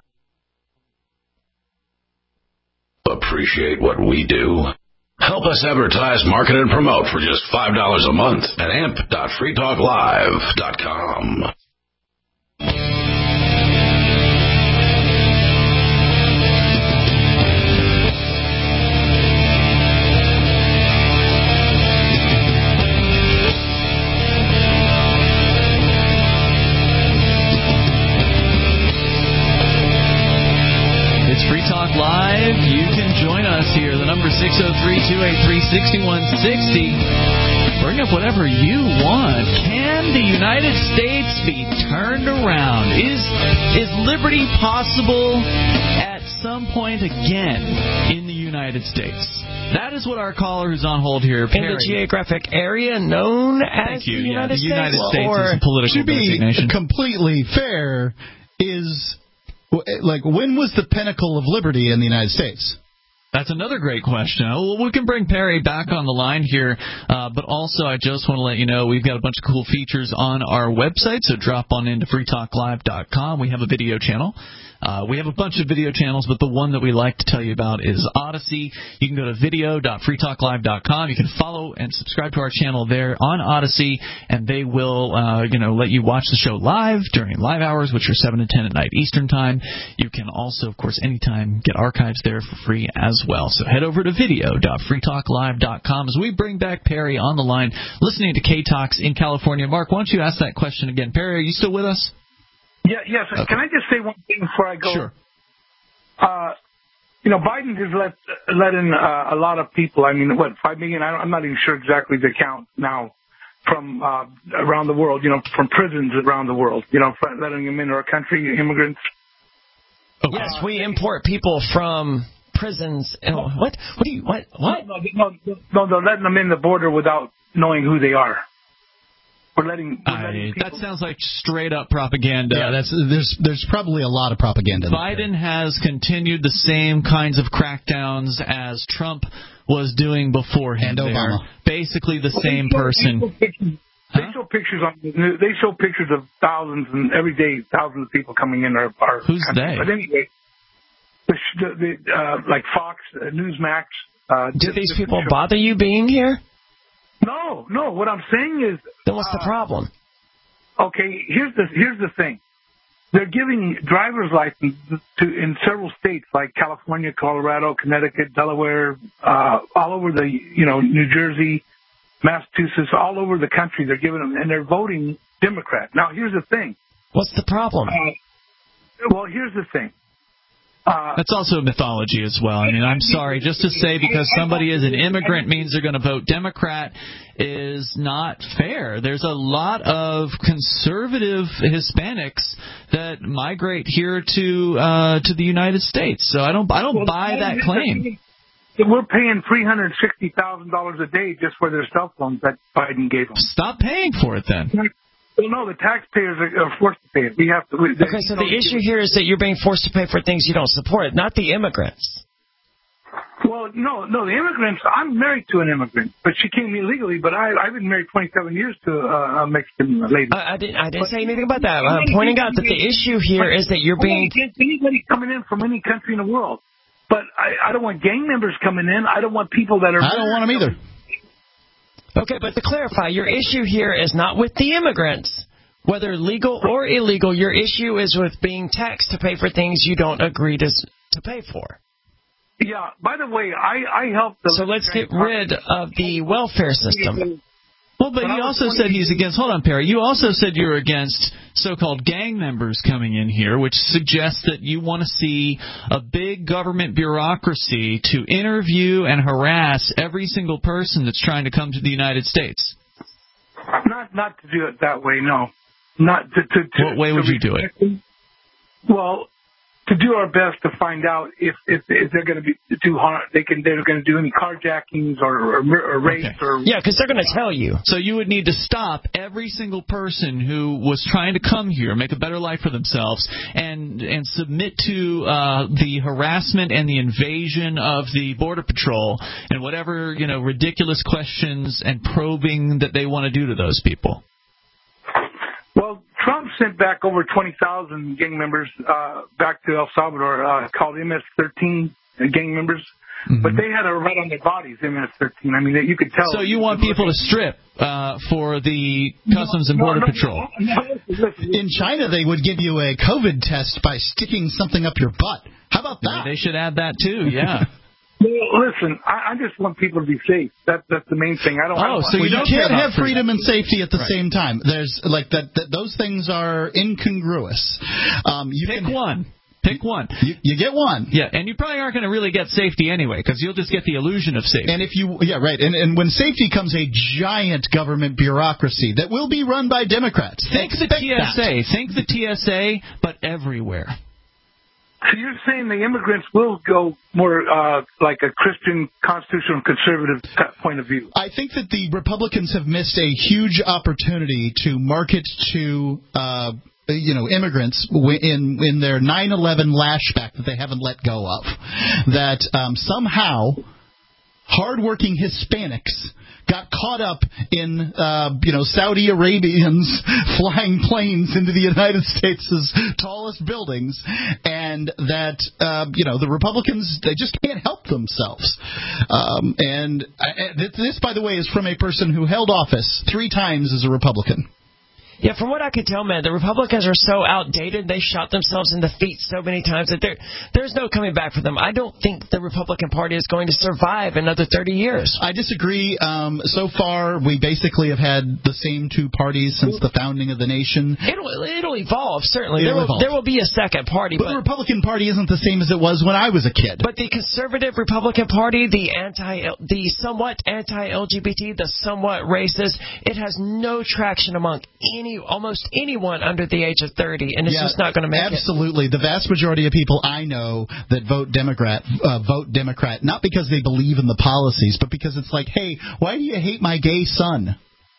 Appreciate what we do? Help us advertise, market, and promote for just five dollars a month at amp dot free talk live dot com. It's Free Talk Live. You can join us here. The number six oh three, two eight three, six one six oh. Bring up whatever you want. Can the United States be turned around? Is is liberty possible at some point again in the United States? That is what our caller who's on hold here, Perry. In the geographic area known as Thank you. the Yeah, United the United States? States or is a political to be designation. completely fair, is like when was the pinnacle of liberty in the United States? That's another great question. Well, we can bring Perry back on the line here, uh, but also I just want to let you know we've got a bunch of cool features on our website, so drop on into free talk live dot com. We have a video channel. Uh, we have a bunch of video channels, but the one that we like to tell you about is Odyssey. You can go to video dot free talk live dot com. You can follow and subscribe to our channel there on Odyssey, and they will, uh, you know, let you watch the show live during live hours, which are seven to ten at night Eastern Time. You can also, of course, anytime get archives there for free as well. So head over to video dot free talk live dot com as we bring back Perry on the line, listening to K-Talks in California. Mark, why don't you ask that question again? Perry, are you still with us? Yeah, yes. Okay. Can I just say one thing before I go? Sure. Uh, you know, Biden has let let in uh, a lot of people. I mean, what, five million? I don't, I'm not even sure exactly the count now from uh, around the world. You know, from prisons around the world. You know, for letting them into our country, immigrants. Okay. Yes, we import people from prisons. And what? What do you? What? What? No, no, no, no, they're letting them in the border without knowing who they are. We're letting, we're letting I, that sounds like straight up propaganda. Yeah, that's there's there's probably a lot of propaganda. Biden has continued the same kinds of crackdowns as Trump was doing before him. And Obama. They're basically the well, same they show, person. They show, pictures, huh? they show pictures on. They show pictures of thousands and every day thousands of people coming in our. our Who's country. they? But anyway, the, the, uh, like Fox, uh, Newsmax. Uh, Do these people bother you being here? No, no. What I'm saying is. Then what's uh, the problem? Okay, here's the here's the thing. They're giving driver's licenses to in several states like California, Colorado, Connecticut, Delaware, uh, all over the you know New Jersey, Massachusetts, all over the country. They're giving them, and they're voting Democrat. Now, here's the thing. What's the problem? Uh, well, here's the thing. Uh, That's also a mythology as well. I mean, I'm sorry, just to say because somebody is an immigrant means they're going to vote Democrat is not fair. There's a lot of conservative Hispanics that migrate here to uh, to the United States. So I don't I don't well, buy that claim. We're paying three hundred sixty thousand dollars a day just for their cell phones that Biden gave them. Stop paying for it then. Well, no, the taxpayers are, are forced to pay it. We have to. We, okay, so the issue here is that you're being forced to pay for things you don't support, not the immigrants. Well, no, no, the immigrants. I'm married to an immigrant, but she came illegally. But I, I've been married twenty-seven years to uh, a Mexican lady. I, I didn't. I didn't but, say anything about that. I'm pointing out that the issue here is that you're being. Against anybody coming in from any country in the world, but I, I don't want gang members coming in. I don't want people that are. I don't want them either. Okay, but to clarify, your issue here is not with the immigrants. Whether legal or illegal, your issue is with being taxed to pay for things you don't agree to to pay for. Yeah. By the way, I, I helped. The so let's get rid of the welfare system. Well, but he also said he's against. Hold on, Perry. You also said you're against so-called gang members coming in here, which suggests that you want to see a big government bureaucracy to interview and harass every single person that's trying to come to the United States. Not, not to do it that way. No. Not to, to, to, what way would you do it? Well, to do our best to find out if if, if they're going to be do harm, they can they're going to do any carjackings or or, or rapes okay. or yeah, because they're going to tell you. So you would need to stop every single person who was trying to come here, make a better life for themselves, and and submit to uh, the harassment and the invasion of the Border Patrol and whatever you know ridiculous questions and probing that they want to do to those people. Well, Trump sent back over twenty thousand gang members uh, back to El Salvador, uh, called M S thirteen gang members. Mm-hmm. But they had a right on their bodies, M S thirteen. I mean, you could tell. So you want people to strip uh, for the Customs and Border no, no, Patrol? No, no, listen, listen. In China, they would give you a COVID test by sticking something up your butt. How about that? Maybe they should add that, too, yeah. Well, listen, I, I just want people to be safe. That, that's the main thing. I don't. Oh, I don't so well, you, you don't can't have freedom. freedom and safety at the right. same time. There's like that. that those things are incongruous. Um, you Pick can, one. Pick one. You, you get one. Yeah, and you probably aren't going to really get safety anyway, because you'll just get the illusion of safety. And if you, yeah, right. And, and when safety comes a giant government bureaucracy that will be run by Democrats. Think the T S A. That. Think the T S A, but everywhere. So you're saying the immigrants will go more uh, like a Christian, constitutional, conservative point of view? I think that the Republicans have missed a huge opportunity to market to uh, you know immigrants in in their nine eleven lashback that they haven't let go of. That um, somehow hardworking Hispanics got caught up in, uh, you know, Saudi Arabians flying planes into the United States' tallest buildings, and that, uh, you know, the Republicans, they just can't help themselves. Um, and I, this, by the way, is from a person who held office three times as a Republican. Yeah, from what I could tell, man, the Republicans are so outdated, they shot themselves in the feet so many times that there, there's no coming back for them. I don't think the Republican Party is going to survive another thirty years. I disagree. Um, so far, we basically have had the same two parties since the founding of the nation. It'll, it'll evolve, certainly. It'll there, will, evolve. there will be a second party. But, but the Republican Party isn't the same as it was when I was a kid. But the conservative Republican Party, the anti, the somewhat anti-L G B T, the somewhat racist, it has no traction among any almost anyone under the age of thirty, and it's yeah, just not going to make absolutely. it. Absolutely. The vast majority of people I know that vote Democrat uh, vote Democrat, not because they believe in the policies, but because it's like, hey, why do you hate my gay son?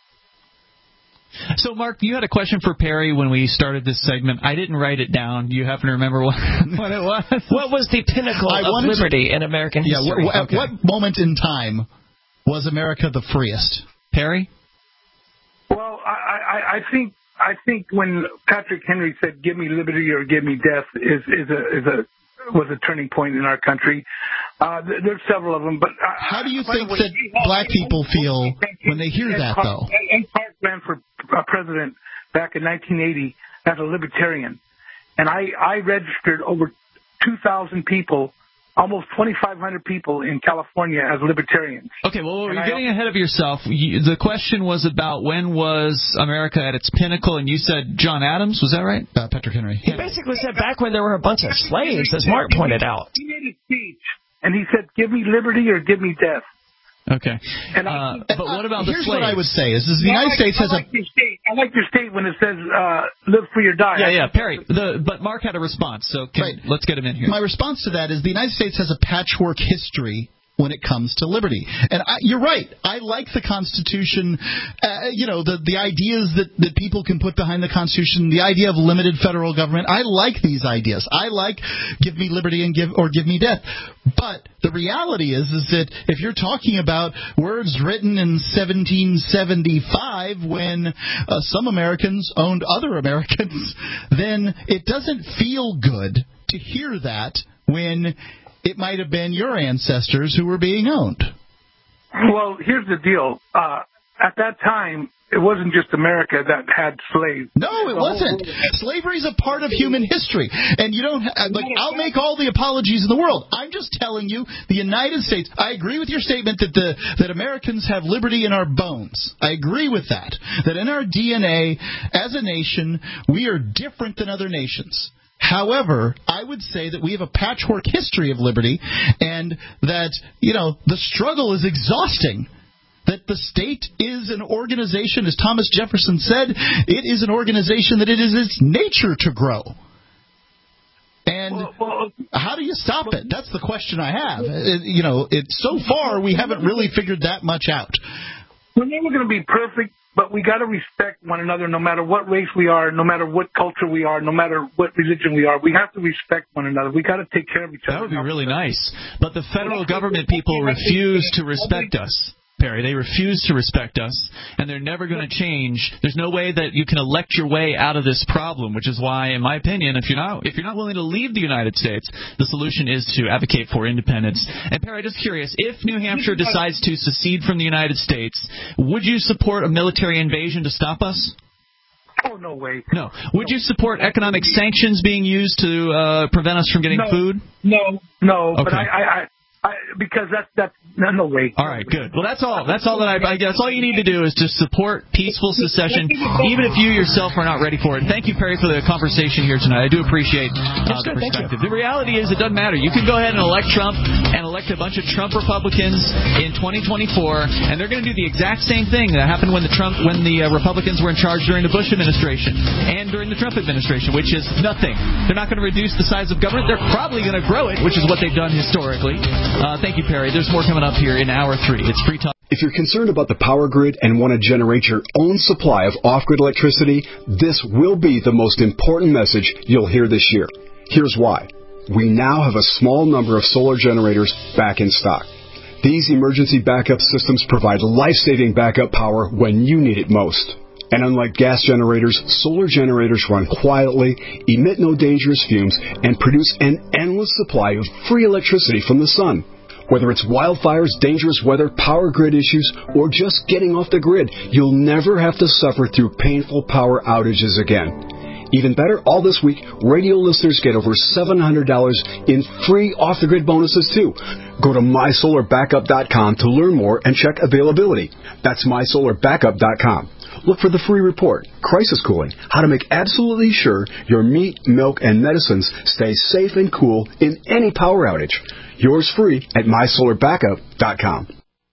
So, Mark, you had a question for Perry when we started this segment. I didn't write it down. Do you happen to remember what, what it was? What was the pinnacle I of liberty to, in American yeah, history? Yeah, okay. At what moment in time was America the freest? Perry? Well, I, I, I think I think when Patrick Henry said "Give me liberty or give me death" is is a is a was a turning point in our country. Uh, there's several of them, but uh, how do you think way, that black people feel when they hear that, Clark, though? Ed Clark ran for uh, president back in nineteen eighty as a libertarian, and I I registered over two thousand people almost twenty-five hundred people in California as libertarians. Okay, well, And you're I, getting ahead of yourself. You, the question was about when was America at its pinnacle, and you said John Adams. Was that right? Uh, Patrick Henry. He basically said back when there were a bunch of slaves, as Mark pointed out. He made a speech, and he said, give me liberty or give me death. Okay. And uh, I, but what about the Here's slaves? what I would say is, is the United I like, States has I like a... Your state. I like your state when it says, uh, live free or die. Yeah, yeah, Perry. The, but Mark had a response, so can, Right. let's get him in here. My response to that is the United States has a patchwork history when it comes to liberty. And I, you're right. I like the Constitution, uh, you know, the, the ideas that, that people can put behind the Constitution, the idea of limited federal government. I like these ideas. I like give me liberty and give or give me death. But the reality is, is that if you're talking about words written in seventeen seventy-five when uh, some Americans owned other Americans, then it doesn't feel good to hear that when it might have been your ancestors who were being owned. Well, here's the deal. Uh, at that time, it wasn't just America that had slaves. No, it wasn't. Slavery is a part of human history. And you don't ha- like I'll make all the apologies in the world. I'm just telling you, the United States, I agree with your statement that the that Americans have liberty in our bones. I agree with that. That in our D N A as a nation, we are different than other nations. However, I would say that we have a patchwork history of liberty and that, you know, the struggle is exhausting. That the state is an organization, as Thomas Jefferson said, it is an organization that it is its nature to grow. And well, well, how do you stop it? That's the question I have. It, you know, it, so far we haven't really figured that much out. We're never going to be perfect, but we got to respect one another no matter what race we are, no matter what culture we are, no matter what religion we are. We have to respect one another. We got to take care of each other. That would be really nice. But the federal government people refuse to respect us. Perry, they refuse to respect us, and they're never going to change. There's no way that you can elect your way out of this problem, which is why, in my opinion, if you're not if you're not willing to leave the United States, the solution is to advocate for independence. And Perry, just curious, if New Hampshire decides to secede from the United States, would you support a military invasion to stop us? Oh, no way. No. Would you support economic sanctions being used to uh, prevent us from getting no, food? No, no. Okay. But I, I, I, I because that's that's no, no way. All right, good. Well, that's all. That's all that I. I guess all you need to do is just support peaceful secession, even if you yourself are not ready for it. Thank you, Perry, for the conversation here tonight. I do appreciate uh, the perspective. The reality is, it doesn't matter. You can go ahead and elect Trump and elect a bunch of Trump Republicans in twenty twenty-four, and they're going to do the exact same thing that happened when the Trump, when the uh, Republicans were in charge during the Bush administration and during the Trump administration, which is nothing. They're not going to reduce the size of government. They're probably going to grow it, which is what they've done historically. Uh, thank you, Perry. There's more coming up here in hour three. It's Free Talk. If you're concerned about the power grid and want to generate your own supply of off-grid electricity, this will be the most important message you'll hear this year. Here's why. We now have a small number of solar generators back in stock. These emergency backup systems provide life-saving backup power when you need it most. And unlike gas generators, solar generators run quietly, emit no dangerous fumes, and produce an endless supply of free electricity from the sun. Whether it's wildfires, dangerous weather, power grid issues, or just getting off the grid, you'll never have to suffer through painful power outages again. Even better, all this week, radio listeners get over seven hundred dollars in free off-the-grid bonuses, too. Go to my solar backup dot com to learn more and check availability. That's my solar backup dot com. Look for the free report, Crisis Cooling, how to make absolutely sure your meat, milk, and medicines stay safe and cool in any power outage. Yours free at my solar backup dot com.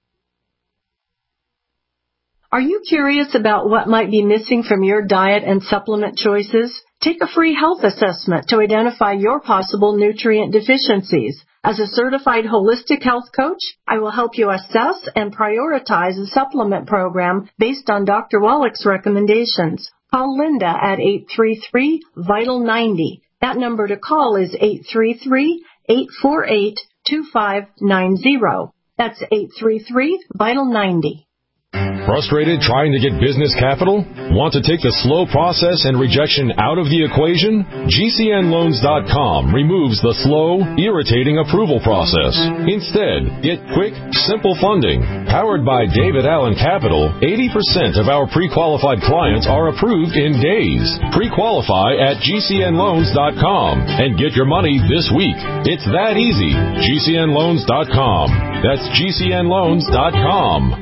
Are you curious about what might be missing from your diet and supplement choices? Take a free health assessment to identify your possible nutrient deficiencies. As a certified holistic health coach, I will help you assess and prioritize a supplement program based on Doctor Wallach's recommendations. Call Linda at eight three three, vital ninety. That number to call is eight three three, eight four eight, two five nine zero. That's eight three three, vital ninety. Frustrated trying to get business capital? Want to take the slow process and rejection out of the equation? G C N loans dot com removes the slow, irritating approval process. Instead, get quick, simple funding. Powered by David Allen Capital, eighty percent of our pre-qualified clients are approved in days. Pre-qualify at G C N loans dot com and get your money this week. It's that easy. G C N loans dot com. That's G C N loans dot com.